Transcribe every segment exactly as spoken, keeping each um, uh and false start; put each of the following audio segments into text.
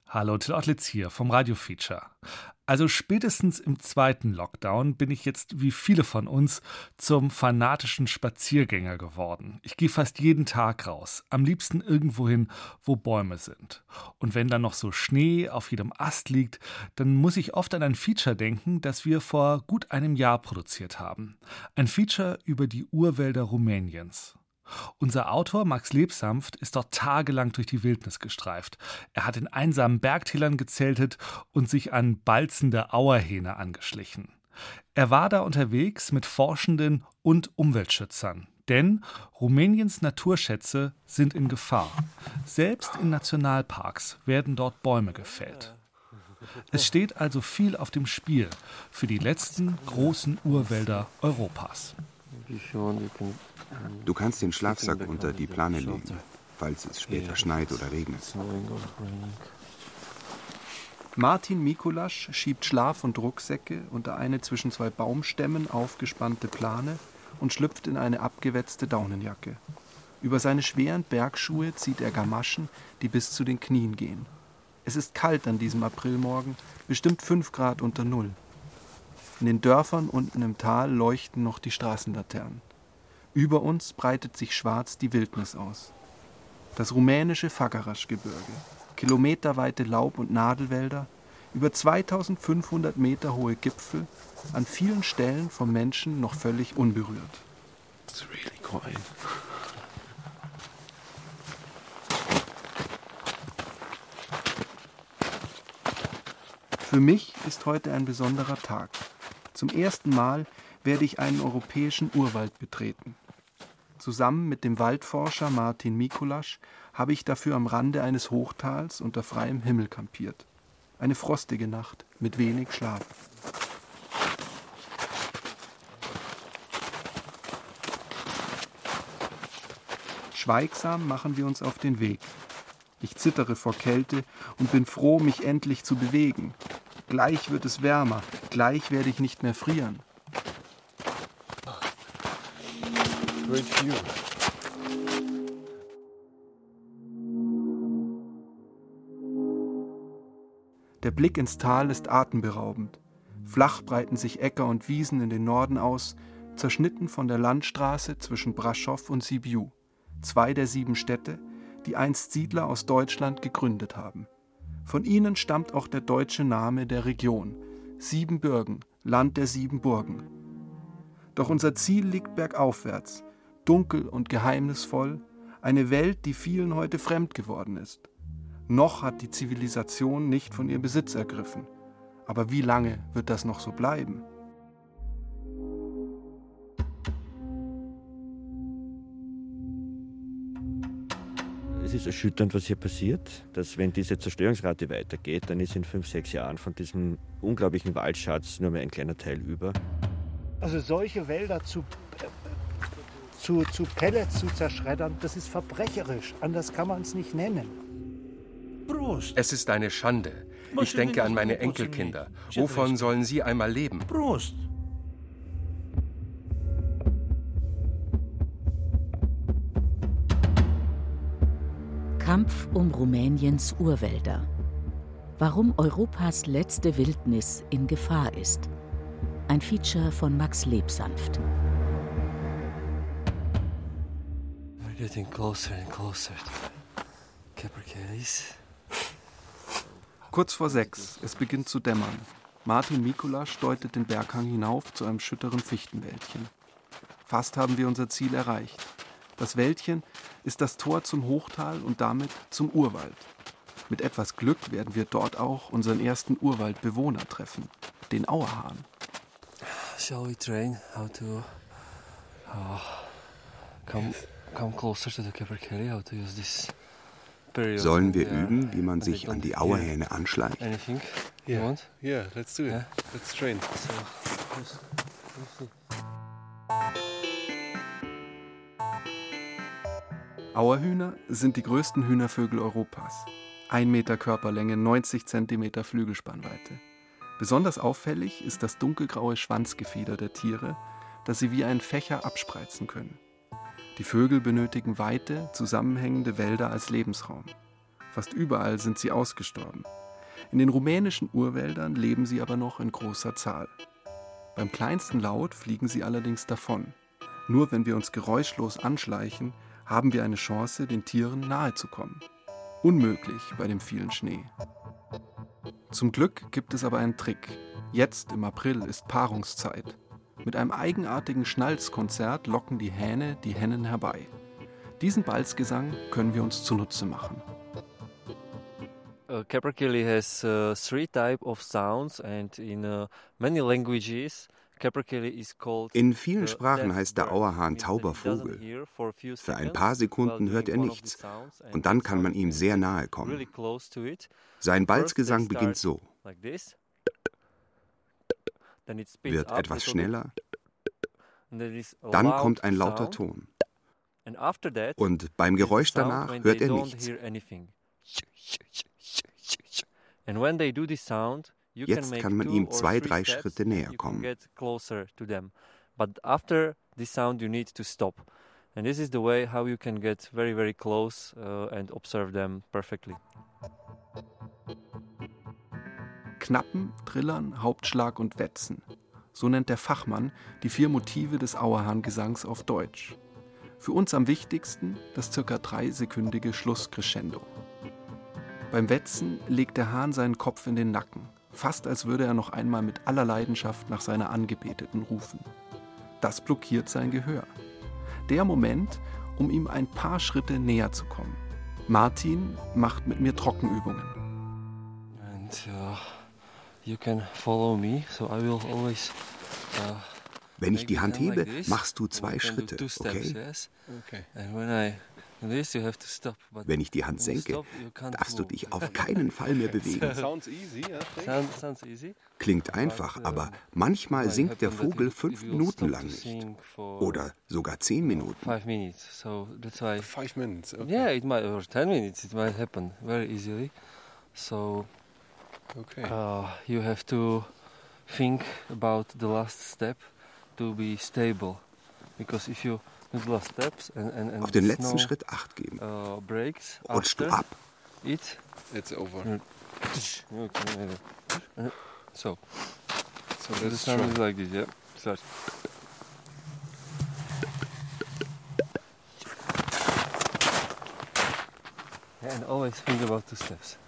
Hallo, Till Ottlitz hier vom Radio-Feature. Also spätestens im zweiten Lockdown bin ich jetzt, wie viele von uns, zum fanatischen Spaziergänger geworden. Ich gehe fast jeden Tag raus, am liebsten irgendwohin, wo Bäume sind. Und wenn dann noch so Schnee auf jedem Ast liegt, dann muss ich oft an ein Feature denken, das wir vor gut einem Jahr produziert haben. Ein Feature über die Urwälder Rumäniens. Unser Autor Max Lebsanft ist dort tagelang durch die Wildnis gestreift. Er hat in einsamen Bergtälern gezeltet und sich an balzende Auerhähne angeschlichen. Er war da unterwegs mit Forschenden und Umweltschützern. Denn Rumäniens Naturschätze sind in Gefahr. Selbst in Nationalparks werden dort Bäume gefällt. Es steht also viel auf dem Spiel für die letzten großen Urwälder Europas. Du kannst den Schlafsack unter die Plane legen, falls es später schneit oder regnet. Martin Mikulasch schiebt Schlaf- und Rucksäcke unter eine zwischen zwei Baumstämmen aufgespannte Plane und schlüpft in eine abgewetzte Daunenjacke. Über seine schweren Bergschuhe zieht er Gamaschen, die bis zu den Knien gehen. Es ist kalt an diesem Aprilmorgen, bestimmt fünf Grad unter Null. In den Dörfern unten im Tal leuchten noch die Straßenlaternen. Über uns breitet sich schwarz die Wildnis aus. Das rumänische Fagarasch-Gebirge, kilometerweite Laub- und Nadelwälder, über zweitausendfünfhundert Meter hohe Gipfel, an vielen Stellen vom Menschen noch völlig unberührt. It's really quiet. Für mich ist heute ein besonderer Tag. Zum ersten Mal werde ich einen europäischen Urwald betreten. Zusammen mit dem Waldforscher Martin Mikulasch habe ich dafür am Rande eines Hochtals unter freiem Himmel kampiert. Eine frostige Nacht mit wenig Schlaf. Schweigsam machen wir uns auf den Weg. Ich zittere vor Kälte und bin froh, mich endlich zu bewegen. Gleich wird es wärmer, gleich werde ich nicht mehr frieren. Great view. Der Blick ins Tal ist atemberaubend. Flach breiten sich Äcker und Wiesen in den Norden aus, zerschnitten von der Landstraße zwischen Brasov und Sibiu, zwei der sieben Städte, die einst Siedler aus Deutschland gegründet haben. Von ihnen stammt auch der deutsche Name der Region: Siebenbürgen, Land der sieben Burgen. Doch unser Ziel liegt bergaufwärts, dunkel und geheimnisvoll, eine Welt, die vielen heute fremd geworden ist. Noch hat die Zivilisation nicht von ihr Besitz ergriffen. Aber wie lange wird das noch so bleiben? Es ist erschütternd, was hier passiert, dass wenn diese Zerstörungsrate weitergeht, dann ist in fünf, sechs Jahren von diesem unglaublichen Waldschatz nur mehr ein kleiner Teil über. Also solche Wälder zu, zu, zu Pellets zu zerschreddern, das ist verbrecherisch. Anders kann man es nicht nennen. Es ist eine Schande. Ich denke an meine Enkelkinder. Wovon sollen sie einmal leben? Prost! Kampf um Rumäniens Urwälder. Warum Europas letzte Wildnis in Gefahr ist. Ein Feature von Max Lebsanft. We're getting closer and closer to Capercaillies. Kurz vor sechs, es beginnt zu dämmern. Martin Mikulasch deutet den Berghang hinauf zu einem schütteren Fichtenwäldchen. Fast haben wir unser Ziel erreicht. Das Wäldchen ist das Tor zum Hochtal und damit zum Urwald. Mit etwas Glück werden wir dort auch unseren ersten Urwaldbewohner treffen, den Auerhahn. Shall we train how to uh, come, come closer to the Capercaillie, how to use this period? Sollen wir üben, wie man sich an die Auerhähne anschleicht? Anything you Yeah, want? yeah, let's do it. Yeah. Let's train. So, Auerhühner sind die größten Hühnervögel Europas. Ein Meter Körperlänge, neunzig Zentimeter Flügelspannweite. Besonders auffällig ist das dunkelgraue Schwanzgefieder der Tiere, das sie wie einen Fächer abspreizen können. Die Vögel benötigen weite, zusammenhängende Wälder als Lebensraum. Fast überall sind sie ausgestorben. In den rumänischen Urwäldern leben sie aber noch in großer Zahl. Beim kleinsten Laut fliegen sie allerdings davon. Nur wenn wir uns geräuschlos anschleichen, haben wir eine Chance, den Tieren nahe zu kommen. Unmöglich bei dem vielen Schnee. Zum Glück gibt es aber einen Trick. Jetzt im April ist Paarungszeit. Mit einem eigenartigen Schnalzkonzert locken die Hähne die Hennen herbei. Diesen Balzgesang können wir uns zunutze machen. Uh, Capercaillie has uh, three types of sounds and in uh, many languages In vielen Sprachen heißt der Auerhahn tauber Vogel. Für ein paar Sekunden hört er nichts und dann kann man ihm sehr nahe kommen. Sein Balzgesang beginnt so, wird etwas schneller, dann kommt ein lauter Ton. Und beim Geräusch danach hört er nichts. Jetzt kann man ihm zwei, drei Schritte näher kommen. But after this sound you need to stop. And this is the way how you can get very, very close uh, and observe them perfectly. Knappen, Trillern, Hauptschlag und Wetzen. So nennt der Fachmann die vier Motive des Auerhahngesangs auf Deutsch. Für uns am wichtigsten das circa dreisekündige Schlusscrescendo. Beim Wetzen legt der Hahn seinen Kopf in den Nacken. Fast als würde er noch einmal mit aller Leidenschaft nach seiner Angebeteten rufen. Das blockiert sein Gehör. Der Moment, um ihm ein paar Schritte näher zu kommen. Martin macht mit mir Trockenübungen. And uh, you can follow me, so I will always. Uh, Wenn ich die Hand hebe, machst du zwei Schritte, okay? Okay. And when I Wenn ich die Hand senke, darfst du dich auf keinen Fall mehr bewegen. Klingt einfach, aber manchmal singt der Vogel fünf Minuten lang nicht. Oder sogar zehn Minuten. Five minutes, so that's why. Five minutes, okay. Yeah, it might, or ten minutes, it might happen very easily. So, okay. uh, you have to think about the last step to be stable, because if you Steps and, and, and Auf den letzten Schritt Acht geben. Uh, breaks Rutschst du ab. It, it's over. So, so the sound is like this, yeah. Start. Yeah, and always think about two steps.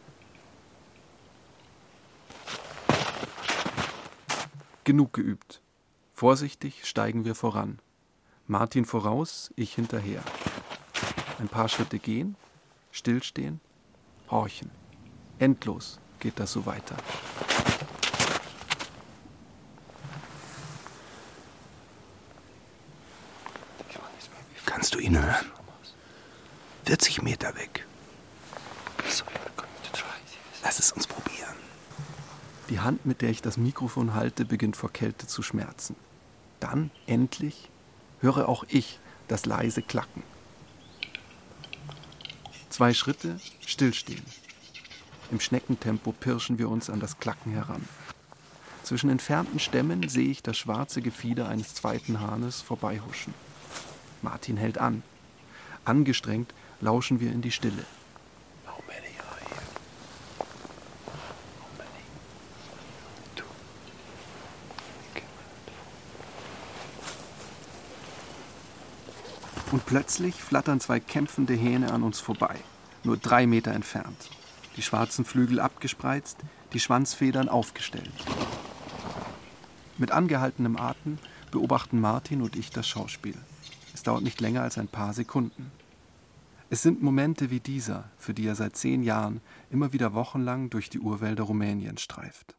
Genug geübt. Vorsichtig steigen wir voran. Martin voraus, ich hinterher. Ein paar Schritte gehen, stillstehen, horchen. Endlos geht das so weiter. Kannst du ihn hören? vierzig Meter weg. Lass es uns probieren. Die Hand, mit der ich das Mikrofon halte, beginnt vor Kälte zu schmerzen. Dann, endlich, höre auch ich das leise Klacken. Zwei Schritte, stillstehen. Im Schneckentempo pirschen wir uns an das Klacken heran. Zwischen entfernten Stämmen sehe ich das schwarze Gefieder eines zweiten Hahnes vorbeihuschen. Martin hält an. Angestrengt lauschen wir in die Stille. Und plötzlich flattern zwei kämpfende Hähne an uns vorbei, nur drei Meter entfernt. Die schwarzen Flügel abgespreizt, die Schwanzfedern aufgestellt. Mit angehaltenem Atem beobachten Martin und ich das Schauspiel. Es dauert nicht länger als ein paar Sekunden. Es sind Momente wie dieser, für die er seit zehn Jahren immer wieder wochenlang durch die Urwälder Rumäniens streift.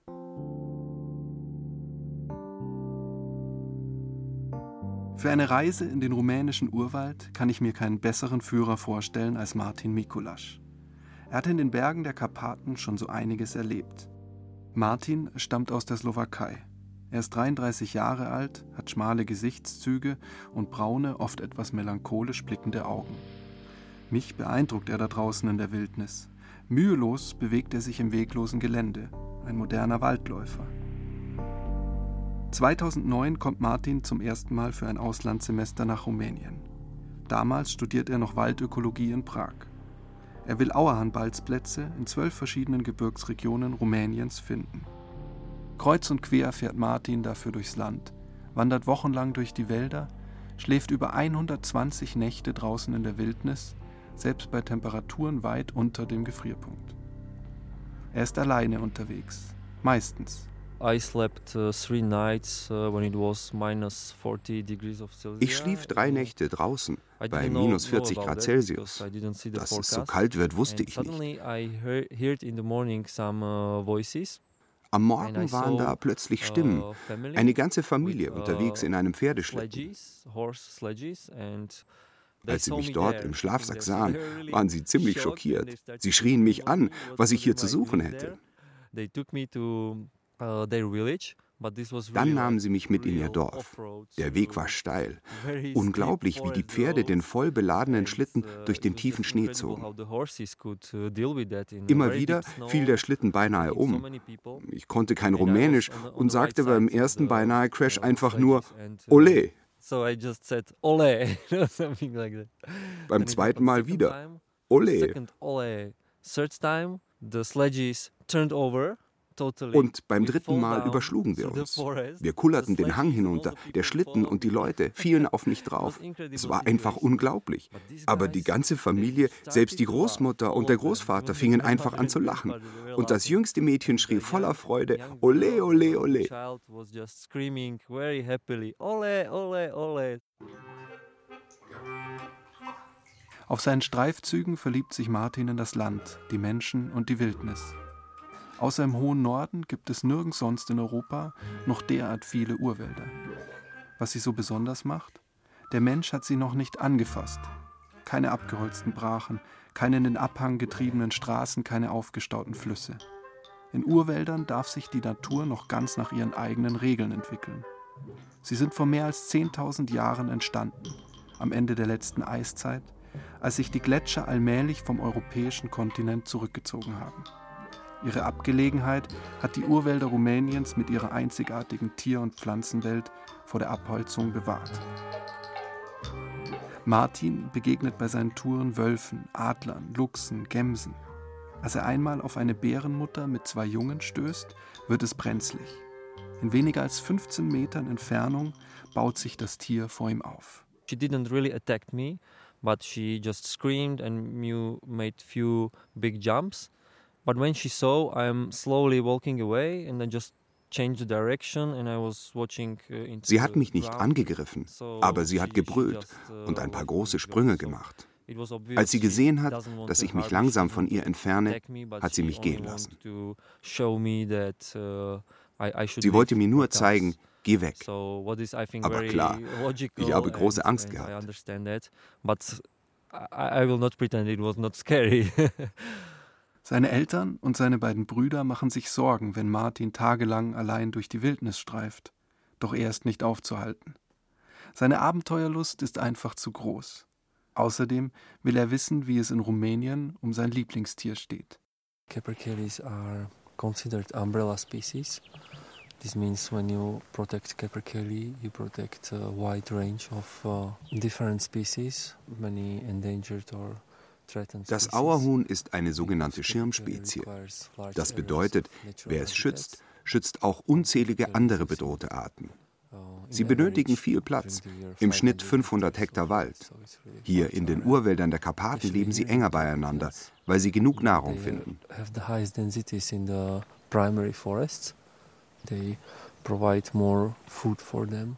Für eine Reise in den rumänischen Urwald kann ich mir keinen besseren Führer vorstellen als Martin Mikulasch. Er hat in den Bergen der Karpaten schon so einiges erlebt. Martin stammt aus der Slowakei. Er ist dreiunddreißig Jahre alt, hat schmale Gesichtszüge und braune, oft etwas melancholisch blickende Augen. Mich beeindruckt er da draußen in der Wildnis. Mühelos bewegt er sich im weglosen Gelände, ein moderner Waldläufer. zweitausendneun kommt Martin zum ersten Mal für ein Auslandssemester nach Rumänien. Damals studiert er noch Waldökologie in Prag. Er will Auerhahn-Balzplätze in zwölf verschiedenen Gebirgsregionen Rumäniens finden. Kreuz und quer fährt Martin dafür durchs Land, wandert wochenlang durch die Wälder, schläft über hundertzwanzig Nächte draußen in der Wildnis, selbst bei Temperaturen weit unter dem Gefrierpunkt. Er ist alleine unterwegs, meistens. Ich schlief drei Nächte draußen bei minus vierzig Grad Celsius. Dass es so kalt wird, wusste ich nicht. Am Morgen waren da plötzlich Stimmen. Eine ganze Familie unterwegs in einem Pferdeschlitten. Als sie mich dort im Schlafsack sahen, waren sie ziemlich schockiert. Sie schrien mich an, was ich hier zu suchen hätte. Dann nahmen sie mich mit in ihr Dorf. Der Weg war steil. Unglaublich, wie die Pferde den voll beladenen Schlitten durch den tiefen Schnee zogen. Immer wieder fiel der Schlitten beinahe um. Ich konnte kein Rumänisch und sagte beim ersten beinahe Crash einfach nur Ole. Beim zweiten Mal wieder Ole. Und beim dritten Mal überschlugen wir uns. Wir kullerten den Hang hinunter, der Schlitten und die Leute fielen auf mich drauf. Es war einfach unglaublich. Aber die ganze Familie, selbst die Großmutter und der Großvater fingen einfach an zu lachen. Und das jüngste Mädchen schrie voller Freude, Ole, ole, ole. Auf seinen Streifzügen verliebt sich Martin in das Land, die Menschen und die Wildnis. Außer im hohen Norden gibt es nirgends sonst in Europa noch derart viele Urwälder. Was sie so besonders macht? Der Mensch hat sie noch nicht angefasst. Keine abgeholzten Brachen, keine in den Abhang getriebenen Straßen, keine aufgestauten Flüsse. In Urwäldern darf sich die Natur noch ganz nach ihren eigenen Regeln entwickeln. Sie sind vor mehr als zehntausend Jahren entstanden, am Ende der letzten Eiszeit, als sich die Gletscher allmählich vom europäischen Kontinent zurückgezogen haben. Ihre Abgelegenheit hat die Urwälder Rumäniens mit ihrer einzigartigen Tier- und Pflanzenwelt vor der Abholzung bewahrt. Martin begegnet bei seinen Touren Wölfen, Adlern, Luchsen, Gämsen. Als er einmal auf eine Bärenmutter mit zwei Jungen stößt, wird es brenzlig. In weniger als fünfzehn Metern Entfernung baut sich das Tier vor ihm auf. She didn't really attack me, but she just screamed and made few big jumps. But when she saw I'm slowly walking away and I just changed the direction and I was watching into Sie hat mich nicht angegriffen, aber sie hat gebrüllt und ein paar große Sprünge gemacht. Als sie gesehen hat, dass ich mich langsam von ihr entferne, hat sie mich gehen lassen. Sie wollte mir nur zeigen, geh weg. Aber klar, ich habe große Angst gehabt. Seine Eltern und seine beiden Brüder machen sich Sorgen, wenn Martin tagelang allein durch die Wildnis streift. Doch er ist nicht aufzuhalten. Seine Abenteuerlust ist einfach zu groß. Außerdem will er wissen, wie es in Rumänien um sein Lieblingstier steht. Capercaillies are considered umbrella species. This means when you protect capercaillie, you protect a wide range of uh, different species, many endangered or threatened species. Das Auerhuhn ist eine sogenannte Schirmspezie. Das bedeutet, wer es schützt, schützt auch unzählige andere bedrohte Arten. Sie benötigen viel Platz, im Schnitt fünfhundert Hektar Wald. Hier in den Urwäldern der Karpaten leben sie enger beieinander, weil sie genug Nahrung finden. They provide more food for them.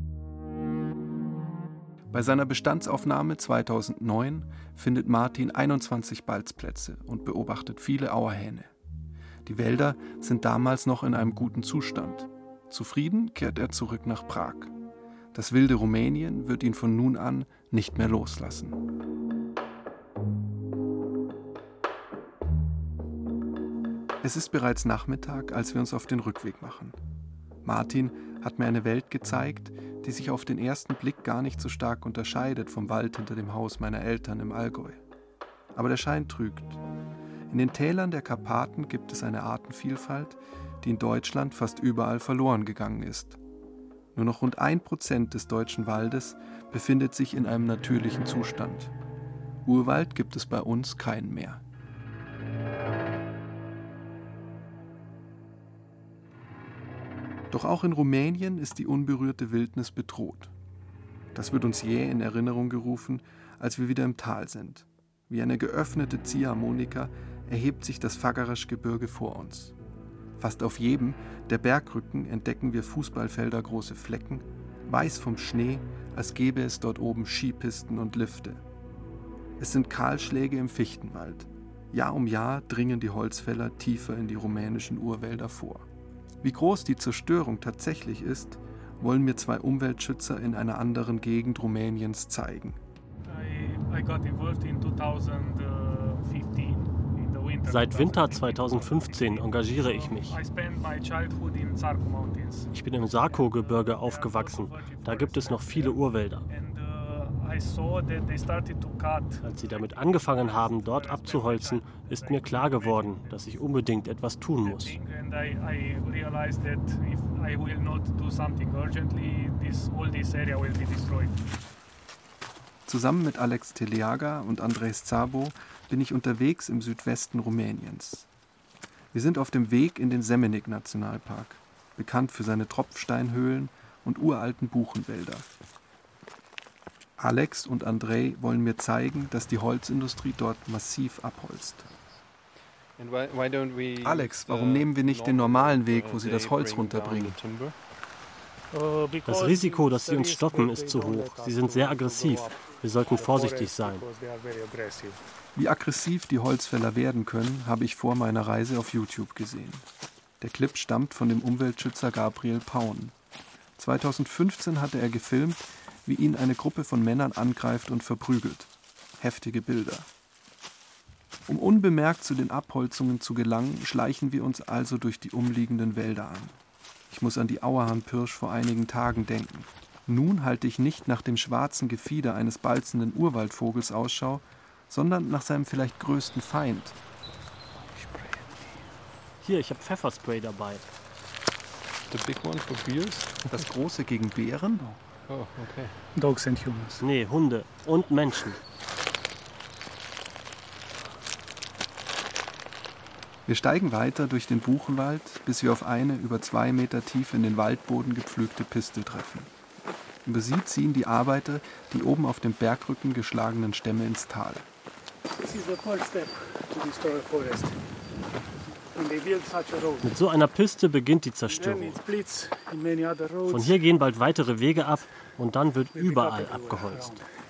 Bei seiner Bestandsaufnahme zweitausendneun findet Martin einundzwanzig Balzplätze und beobachtet viele Auerhähne. Die Wälder sind damals noch in einem guten Zustand. Zufrieden kehrt er zurück nach Prag. Das wilde Rumänien wird ihn von nun an nicht mehr loslassen. Es ist bereits Nachmittag, als wir uns auf den Rückweg machen. Martin hat mir eine Welt gezeigt, die sich auf den ersten Blick gar nicht so stark unterscheidet vom Wald hinter dem Haus meiner Eltern im Allgäu. Aber der Schein trügt. In den Tälern der Karpaten gibt es eine Artenvielfalt, die in Deutschland fast überall verloren gegangen ist. Nur noch rund ein Prozent des deutschen Waldes befindet sich in einem natürlichen Zustand. Urwald gibt es bei uns keinen mehr. Doch auch in Rumänien ist die unberührte Wildnis bedroht. Das wird uns jäh in Erinnerung gerufen, als wir wieder im Tal sind. Wie eine geöffnete Ziehharmonika erhebt sich das Fagarasch-Gebirge vor uns. Fast auf jedem der Bergrücken entdecken wir fußballfeldergroße Flecken, weiß vom Schnee, als gäbe es dort oben Skipisten und Lifte. Es sind Kahlschläge im Fichtenwald. Jahr um Jahr dringen die Holzfäller tiefer in die rumänischen Urwälder vor. Wie groß die Zerstörung tatsächlich ist, wollen mir zwei Umweltschützer in einer anderen Gegend Rumäniens zeigen. I, I got involved in twenty fifteen. Seit Winter zweitausendfünfzehn engagiere ich mich. Ich bin im Sarko-Gebirge aufgewachsen. Da gibt es noch viele Urwälder. Als sie damit angefangen haben, dort abzuholzen, ist mir klar geworden, dass ich unbedingt etwas tun muss. Zusammen mit Alex Teleaga und Andres Szabo bin ich unterwegs im Südwesten Rumäniens. Wir sind auf dem Weg in den Semenik-Nationalpark, bekannt für seine Tropfsteinhöhlen und uralten Buchenwälder. Alex und Andrei wollen mir zeigen, dass die Holzindustrie dort massiv abholzt. Alex, warum nehmen wir nicht den normalen Weg, wo sie das Holz runterbringen? Das Risiko, dass sie uns stoppen, ist zu hoch. Sie sind sehr aggressiv. Wir sollten vorsichtig sein. Wie aggressiv die Holzfäller werden können, habe ich vor meiner Reise auf YouTube gesehen. Der Clip stammt von dem Umweltschützer Gabriel Paun. zweitausendfünfzehn hatte er gefilmt, wie ihn eine Gruppe von Männern angreift und verprügelt. Heftige Bilder. Um unbemerkt zu den Abholzungen zu gelangen, schleichen wir uns also durch die umliegenden Wälder an. Ich muss an die Auerhahn-Pirsch vor einigen Tagen denken. Nun halte ich nicht nach dem schwarzen Gefieder eines balzenden Urwaldvogels Ausschau, sondern nach seinem vielleicht größten Feind. Hier, ich habe Pfefferspray dabei. The big one for bears? Das große gegen Bären? Oh, okay. Dogs and humans. Nee, Hunde und Menschen. Wir steigen weiter durch den Buchenwald, bis wir auf eine über zwei Meter tief in den Waldboden gepflügte Piste treffen. Über sie ziehen die Arbeiter die oben auf dem Bergrücken geschlagenen Stämme ins Tal. Mit so einer Piste beginnt die Zerstörung. Von hier gehen bald weitere Wege ab und dann wird überall abgeholzt.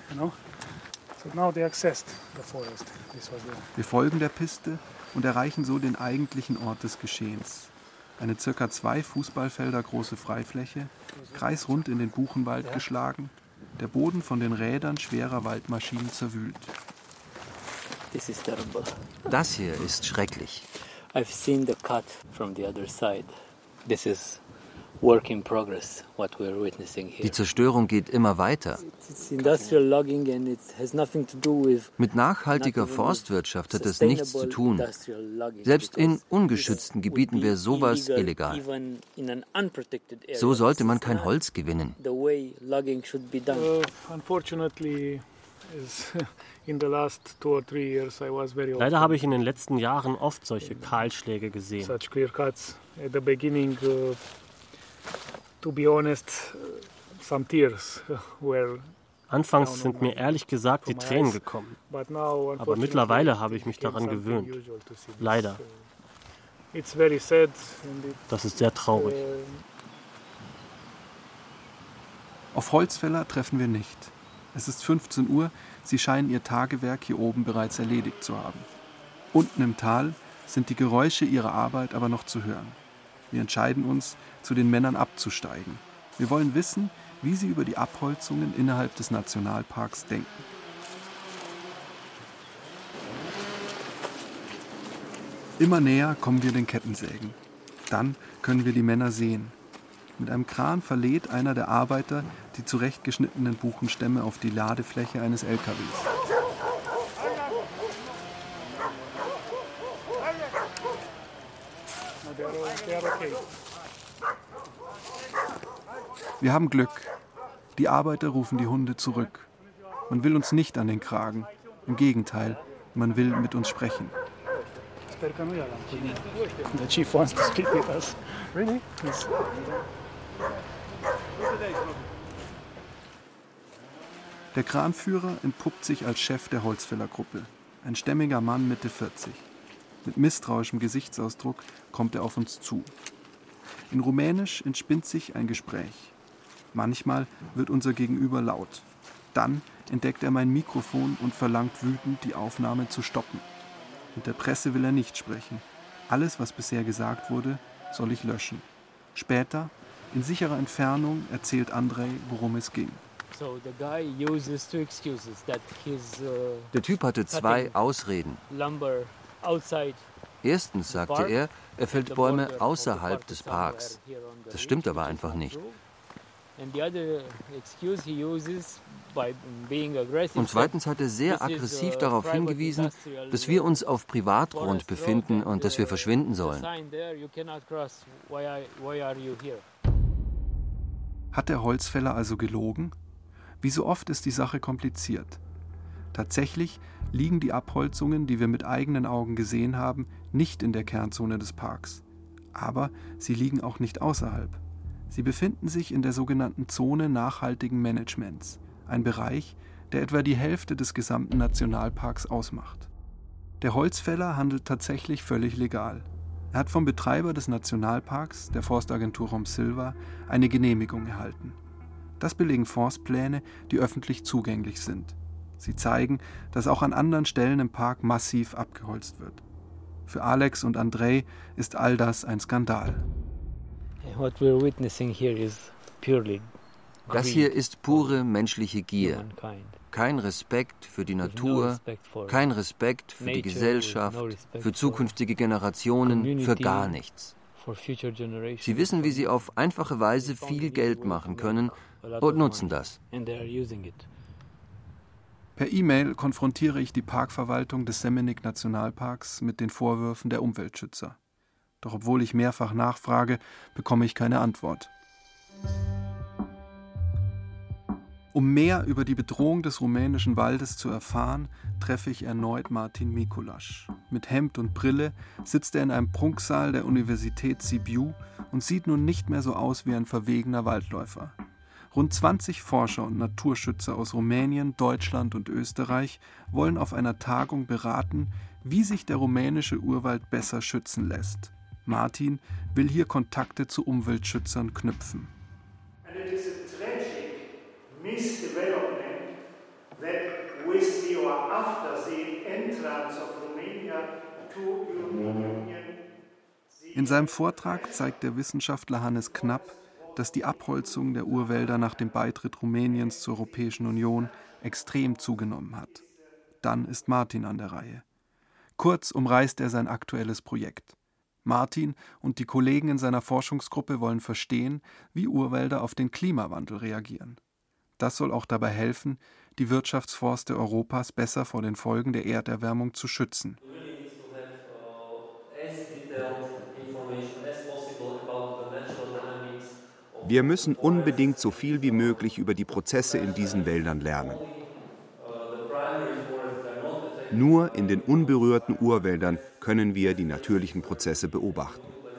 Wir folgen der Piste und erreichen so den eigentlichen Ort des Geschehens. Eine circa zwei Fußballfelder große Freifläche, kreisrund in den Buchenwald geschlagen, der Boden von den Rädern schwerer Waldmaschinen zerwühlt. Das hier ist schrecklich. I've seen the cut from the other side. This is work in progress, what we're witnessing here. Die Zerstörung geht immer weiter. It's industrial logging and it has nothing to do with Mit nachhaltiger Forstwirtschaft hat es nichts zu tun. Selbst in ungeschützten Gebieten wäre sowas illegal. So sollte man kein Holz gewinnen. the way logging should be done. Uh, unfortunately, is in the last two or three years I was very Leider habe ich in den letzten Jahren oft solche Kahlschläge gesehen. such clear cuts at the beginning. Uh, to be honest, uh, some tears were. Anfangs sind mir ehrlich gesagt die Tränen gekommen. Aber mittlerweile habe ich mich daran gewöhnt. Leider. Das ist sehr traurig. Auf Holzfäller treffen wir nicht. Es ist fünfzehn Uhr, sie scheinen ihr Tagewerk hier oben bereits erledigt zu haben. Unten im Tal sind die Geräusche ihrer Arbeit aber noch zu hören. Wir entscheiden uns, zu den Männern abzusteigen. Wir wollen wissen, wie sie über die Abholzungen innerhalb des Nationalparks denken. Immer näher kommen wir den Kettensägen. Dann können wir die Männer sehen. Mit einem Kran verlädt einer der Arbeiter die zurechtgeschnittenen Buchenstämme auf die Ladefläche eines L K Ws. Wir haben Glück. Die Arbeiter rufen die Hunde zurück. Man will uns nicht an den Kragen. Im Gegenteil, man will mit uns sprechen. The chief wants to speak with us. Really? Yes. Der Kranführer entpuppt sich als Chef der Holzfällergruppe. Ein stämmiger Mann Mitte vierzig. Mit misstrauischem Gesichtsausdruck kommt er auf uns zu. In Rumänisch entspinnt sich ein Gespräch. Manchmal wird unser Gegenüber laut. Dann entdeckt er mein Mikrofon und verlangt wütend, die Aufnahme zu stoppen. Mit der Presse will er nicht sprechen. Alles, was bisher gesagt wurde, soll ich löschen. Später, in sicherer Entfernung, erzählt Andrei, worum es ging. Der Typ hatte zwei Ausreden. Erstens sagte er, er fällt Bäume außerhalb des Parks. Das stimmt aber einfach nicht. Und zweitens hat er sehr aggressiv darauf hingewiesen, dass wir uns auf Privatgrund befinden und dass wir verschwinden sollen. Hat der Holzfäller also gelogen? Wie so oft ist die Sache kompliziert. Tatsächlich liegen die Abholzungen, die wir mit eigenen Augen gesehen haben, nicht in der Kernzone des Parks. Aber sie liegen auch nicht außerhalb. Sie befinden sich in der sogenannten Zone nachhaltigen Managements, ein Bereich, der etwa die Hälfte des gesamten Nationalparks ausmacht. Der Holzfäller handelt tatsächlich völlig legal. Er hat vom Betreiber des Nationalparks, der Forstagentur Romsilva, eine Genehmigung erhalten. Das belegen Forstpläne, die öffentlich zugänglich sind. Sie zeigen, dass auch an anderen Stellen im Park massiv abgeholzt wird. Für Alex und Andrei ist all das ein Skandal. Das hier ist pure menschliche Gier. Kein Respekt für die Natur, kein Respekt für die Gesellschaft, für zukünftige Generationen, für gar nichts. Sie wissen, wie sie auf einfache Weise viel Geld machen können und nutzen das. Per E-Mail konfrontiere ich die Parkverwaltung des Semenik-Nationalparks mit den Vorwürfen der Umweltschützer. Doch obwohl ich mehrfach nachfrage, bekomme ich keine Antwort. Um mehr über die Bedrohung des rumänischen Waldes zu erfahren, treffe ich erneut Martin Mikulasch. Mit Hemd und Brille sitzt er in einem Prunksaal der Universität Sibiu und sieht nun nicht mehr so aus wie ein verwegener Waldläufer. Rund zwanzig Forscher und Naturschützer aus Rumänien, Deutschland und Österreich wollen auf einer Tagung beraten, wie sich der rumänische Urwald besser schützen lässt. Martin will hier Kontakte zu Umweltschützern knüpfen. And it is a tragic misdevelopment that with the or after the entrance of Romania to European Union. In seinem Vortrag zeigt der Wissenschaftler Hannes Knapp, dass die Abholzung der Urwälder nach dem Beitritt Rumäniens zur Europäischen Union extrem zugenommen hat. Dann ist Martin an der Reihe. Kurz umreißt er sein aktuelles Projekt. Martin und die Kollegen in seiner Forschungsgruppe wollen verstehen, wie Urwälder auf den Klimawandel reagieren. Das soll auch dabei helfen, die Wirtschaftsforste Europas besser vor den Folgen der Erderwärmung zu schützen. Wir müssen unbedingt so viel wie möglich über die Prozesse in diesen Wäldern lernen. Nur in den unberührten Urwäldern können wir die natürlichen Prozesse beobachten.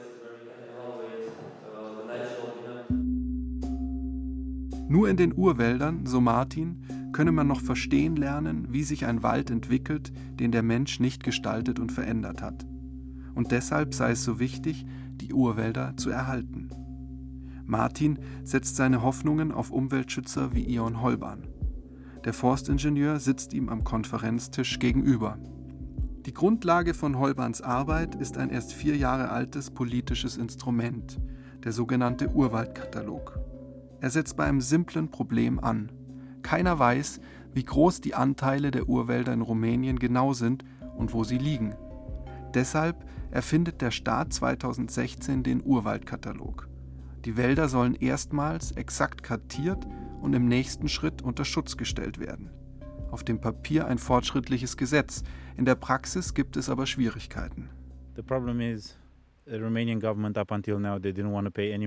Nur in den Urwäldern, so Martin, könne man noch verstehen lernen, wie sich ein Wald entwickelt, den der Mensch nicht gestaltet und verändert hat. Und deshalb sei es so wichtig, die Urwälder zu erhalten. Martin setzt seine Hoffnungen auf Umweltschützer wie Ion Holban. Der Forstingenieur sitzt ihm am Konferenztisch gegenüber. Die Grundlage von Holbans Arbeit ist ein erst vier Jahre altes politisches Instrument, der sogenannte Urwaldkatalog. Er setzt bei einem simplen Problem an. Keiner weiß, wie groß die Anteile der Urwälder in Rumänien genau sind und wo sie liegen. Deshalb erfindet der Staat zweitausendsechzehn den Urwaldkatalog. Die Wälder sollen erstmals exakt kartiert und im nächsten Schritt unter Schutz gestellt werden. Auf dem Papier ein fortschrittliches Gesetz, in der Praxis gibt es aber Schwierigkeiten. Die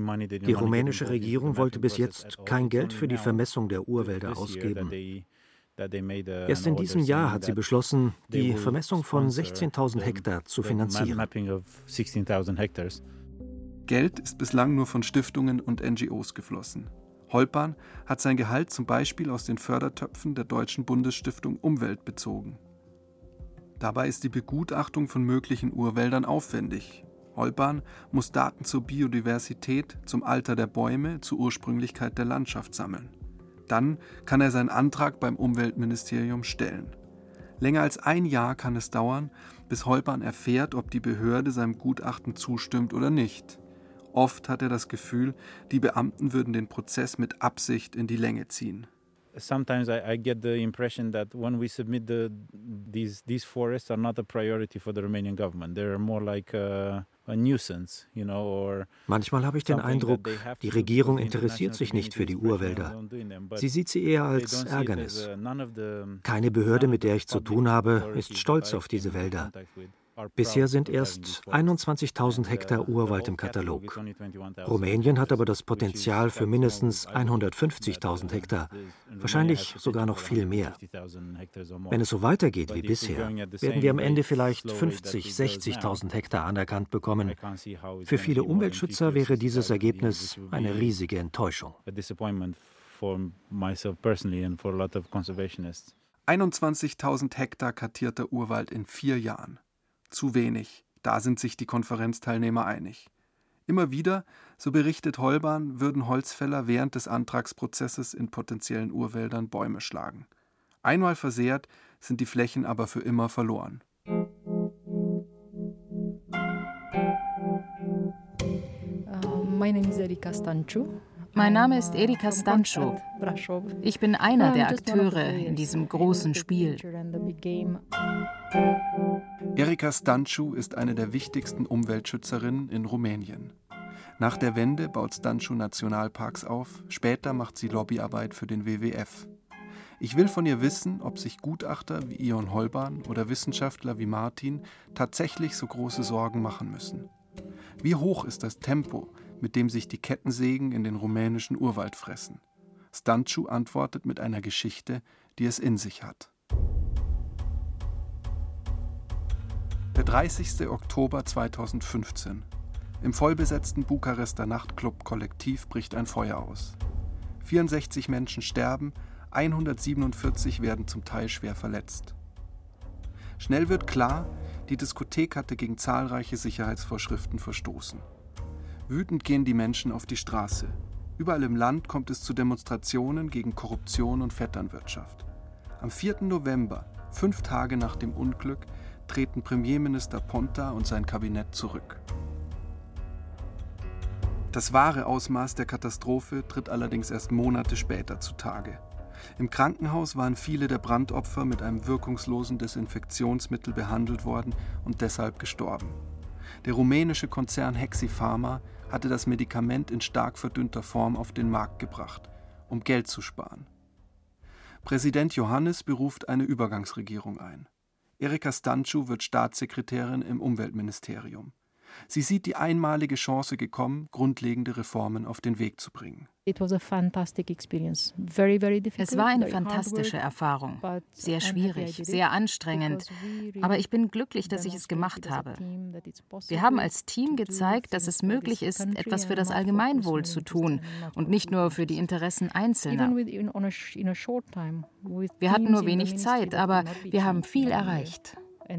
rumänische Regierung wollte bis jetzt kein Geld für die Vermessung der Urwälder ausgeben. Erst in diesem Jahr hat sie beschlossen, die Vermessung von sechzehntausend Hektar zu finanzieren. Geld ist bislang nur von Stiftungen und N G Os geflossen. Holpan hat sein Gehalt zum Beispiel aus den Fördertöpfen der Deutschen Bundesstiftung Umwelt bezogen. Dabei ist die Begutachtung von möglichen Urwäldern aufwendig. Holpan muss Daten zur Biodiversität, zum Alter der Bäume, zur Ursprünglichkeit der Landschaft sammeln. Dann kann er seinen Antrag beim Umweltministerium stellen. Länger als ein Jahr kann es dauern, bis Holpan erfährt, ob die Behörde seinem Gutachten zustimmt oder nicht. Oft hat er das Gefühl, die Beamten würden den Prozess mit Absicht in die Länge ziehen. Sometimes I, I get the impression that when we submit the, these, these forests are not a priority for the Romanian government. They're more like a, a nuisance, you know, or Manchmal habe ich den Eindruck, die Regierung interessiert sich nicht für die Urwälder. Sie sieht sie eher als Ärgernis. Keine Behörde, mit der ich zu tun habe, ist stolz auf diese Wälder. Bisher sind erst einundzwanzigtausend Hektar Urwald im Katalog. Rumänien hat aber das Potenzial für mindestens hundertfünfzigtausend Hektar, wahrscheinlich sogar noch viel mehr. Wenn es so weitergeht wie bisher, werden wir am Ende vielleicht fünfzigtausend, sechzigtausend Hektar anerkannt bekommen. Für viele Umweltschützer wäre dieses Ergebnis eine riesige Enttäuschung. einundzwanzigtausend Hektar kartierter Urwald in vier Jahren. Zu wenig, da sind sich die Konferenzteilnehmer einig. Immer wieder, so berichtet Holpan, würden Holzfäller während des Antragsprozesses in potenziellen Urwäldern Bäume schlagen. Einmal versehrt, sind die Flächen aber für immer verloren. Mein Name ist Erika Stanciu. Ich bin einer der Akteure in diesem großen Spiel. Erika Stanciu ist eine der wichtigsten Umweltschützerinnen in Rumänien. Nach der Wende baut Stanciu Nationalparks auf, später macht sie Lobbyarbeit für den W W F. Ich will von ihr wissen, ob sich Gutachter wie Ion Holpan oder Wissenschaftler wie Martin tatsächlich so große Sorgen machen müssen. Wie hoch ist das Tempo, mit dem sich die Kettensägen in den rumänischen Urwald fressen? Stanciu antwortet mit einer Geschichte, die es in sich hat. Der dreißigster Oktober zweitausendfünfzehn. Im vollbesetzten Bukarester Nachtclub Kollektiv bricht ein Feuer aus. vierundsechzig Menschen sterben, hundertsiebenundvierzig werden zum Teil schwer verletzt. Schnell wird klar, die Diskothek hatte gegen zahlreiche Sicherheitsvorschriften verstoßen. Wütend gehen die Menschen auf die Straße. Überall im Land kommt es zu Demonstrationen gegen Korruption und Vetternwirtschaft. Am vierten November, fünf Tage nach dem Unglück, treten Premierminister Ponta und sein Kabinett zurück. Das wahre Ausmaß der Katastrophe tritt allerdings erst Monate später zutage. Im Krankenhaus waren viele der Brandopfer mit einem wirkungslosen Desinfektionsmittel behandelt worden und deshalb gestorben. Der rumänische Konzern Hexipharma hatte das Medikament in stark verdünnter Form auf den Markt gebracht, um Geld zu sparen. Präsident Iohannis beruft eine Übergangsregierung ein. Erika Stanciu wird Staatssekretärin im Umweltministerium. Sie sieht die einmalige Chance gekommen, grundlegende Reformen auf den Weg zu bringen. Es war eine fantastische Erfahrung, sehr schwierig, sehr anstrengend, aber ich bin glücklich, dass ich es gemacht habe. Wir haben als Team gezeigt, dass es möglich ist, etwas für das Allgemeinwohl zu tun und nicht nur für die Interessen Einzelner. Wir hatten nur wenig Zeit, aber wir haben viel erreicht.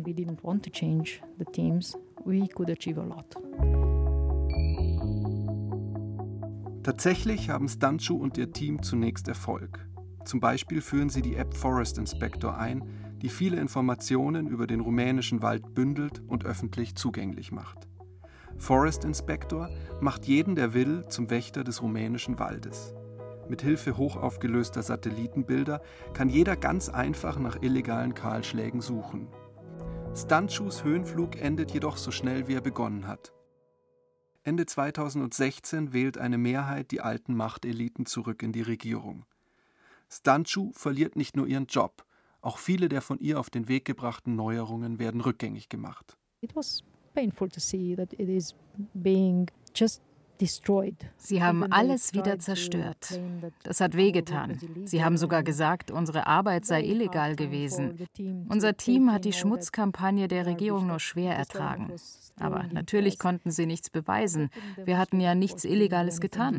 Tatsächlich haben Stanciu und ihr Team zunächst Erfolg. Zum Beispiel führen sie die App Forest Inspector ein, die viele Informationen über den rumänischen Wald bündelt und öffentlich zugänglich macht. Forest Inspector macht jeden, der will, zum Wächter des rumänischen Waldes. Mit Hilfe hochaufgelöster Satellitenbilder kann jeder ganz einfach nach illegalen Kahlschlägen suchen. Stancius Höhenflug endet jedoch so schnell, wie er begonnen hat. Ende zweitausendsechzehn wählt eine Mehrheit die alten Machteliten zurück in die Regierung. Stanciu verliert nicht nur ihren Job, auch viele der von ihr auf den Weg gebrachten Neuerungen werden rückgängig gemacht. It was painful to see that it is being just Sie haben alles wieder zerstört. Das hat wehgetan. Sie haben sogar gesagt, unsere Arbeit sei illegal gewesen. Unser Team hat die Schmutzkampagne der Regierung nur schwer ertragen. Aber natürlich konnten sie nichts beweisen. Wir hatten ja nichts Illegales getan.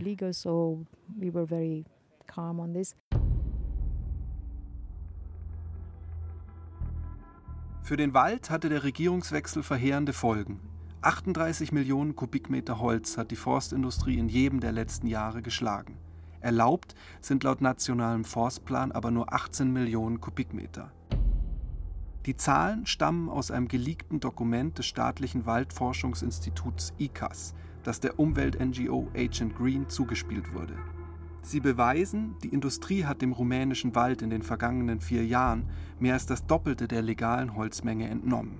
Für den Wald hatte der Regierungswechsel verheerende Folgen. achtunddreißig Millionen Kubikmeter Holz hat die Forstindustrie in jedem der letzten Jahre geschlagen. Erlaubt sind laut nationalem Forstplan aber nur achtzehn Millionen Kubikmeter. Die Zahlen stammen aus einem geleakten Dokument des staatlichen Waldforschungsinstituts I C A S, das der Umwelt-N G O Agent Green zugespielt wurde. Sie beweisen, die Industrie hat dem rumänischen Wald in den vergangenen vier Jahren mehr als das Doppelte der legalen Holzmenge entnommen.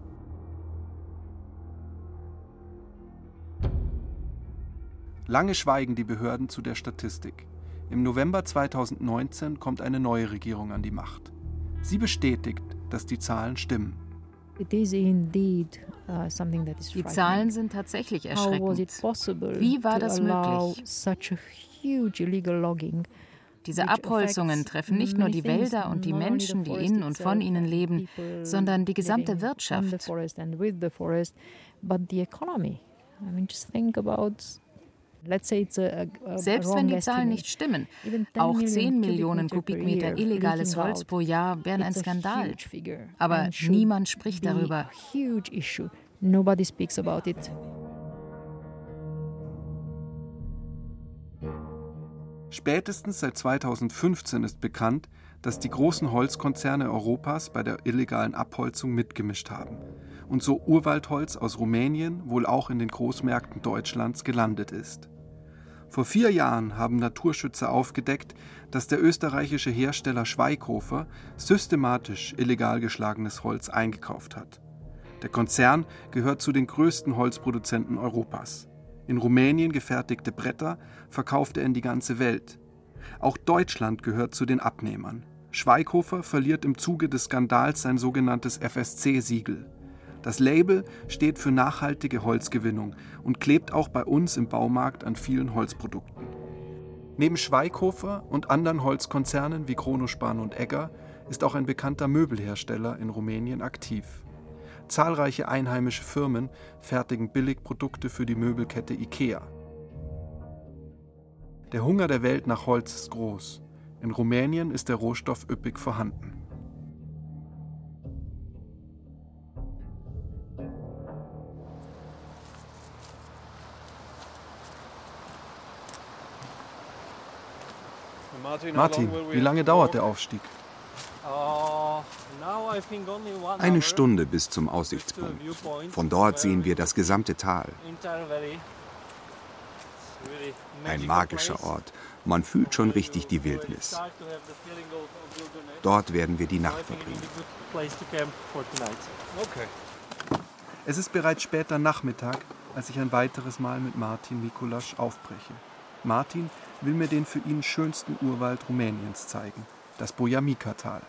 Lange schweigen die Behörden zu der Statistik. Im November zweitausendneunzehn kommt eine neue Regierung an die Macht. Sie bestätigt, dass die Zahlen stimmen. Die Zahlen sind tatsächlich erschreckend. Wie war das möglich? Diese Abholzungen treffen nicht nur die Wälder und die Menschen, die in und von ihnen leben, sondern die gesamte Wirtschaft. Selbst wenn die Zahlen nicht stimmen, auch zehn Millionen Kubikmeter illegales Holz pro Jahr wären ein Skandal. Aber niemand spricht darüber. Spätestens seit zweitausendfünfzehn ist bekannt, dass die großen Holzkonzerne Europas bei der illegalen Abholzung mitgemischt haben und so Urwaldholz aus Rumänien wohl auch in den Großmärkten Deutschlands gelandet ist. Vor vier Jahren haben Naturschützer aufgedeckt, dass der österreichische Hersteller Schweighofer systematisch illegal geschlagenes Holz eingekauft hat. Der Konzern gehört zu den größten Holzproduzenten Europas. In Rumänien gefertigte Bretter verkauft er in die ganze Welt. Auch Deutschland gehört zu den Abnehmern. Schweighofer verliert im Zuge des Skandals sein sogenanntes F S C-Siegel. Das Label steht für nachhaltige Holzgewinnung und klebt auch bei uns im Baumarkt an vielen Holzprodukten. Neben Schweighofer und anderen Holzkonzernen wie Kronospan und Egger ist auch ein bekannter Möbelhersteller in Rumänien aktiv. Zahlreiche einheimische Firmen fertigen Billigprodukte für die Möbelkette IKEA. Der Hunger der Welt nach Holz ist groß. In Rumänien ist der Rohstoff üppig vorhanden. Martin, wie lange dauert der Aufstieg? Eine Stunde bis zum Aussichtspunkt. Von dort sehen wir das gesamte Tal. Ein magischer Ort. Man fühlt schon richtig die Wildnis. Dort werden wir die Nacht verbringen. Es ist bereits später Nachmittag, als ich ein weiteres Mal mit Martin Mikulasch aufbreche. Martin will mir den für ihn schönsten Urwald Rumäniens zeigen, das Bojamica-Tal.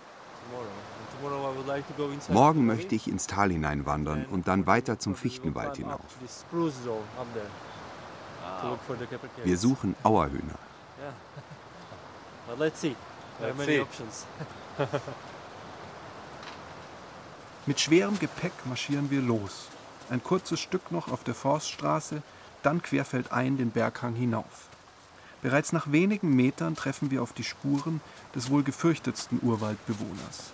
Morgen möchte ich ins Tal hineinwandern und dann weiter zum Fichtenwald hinauf. Wir suchen Auerhühner. Mit schwerem Gepäck marschieren wir los. Ein kurzes Stück noch auf der Forststraße, dann querfeldein den Berghang hinauf. Bereits nach wenigen Metern treffen wir auf die Spuren des wohl gefürchtetsten Urwaldbewohners.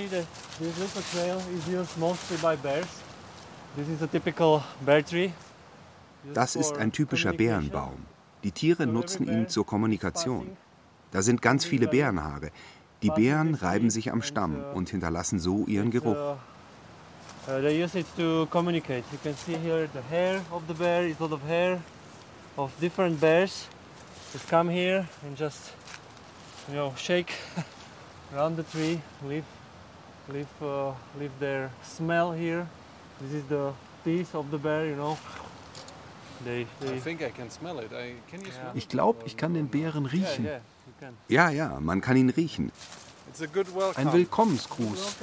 Das ist ein typischer Bärenbaum. Die Tiere nutzen ihn zur Kommunikation. Da sind ganz viele Bärenhaare. Die Bären reiben sich am Stamm und hinterlassen so ihren Geruch. They use it to communicate. You can see here the hair of the bear is a lot of hair of different bears. Just come here and just, you know, shake around the tree, leave, leave, uh, leave their smell here. This is the teeth of the bear, you know. They, they I think I can smell it. I, can you smell Ich glaube, ich kann den Bären riechen. Yeah, yeah, you can. Ja, ja, man kann ihn riechen. It's a good welcome. Ein Willkommensgruß.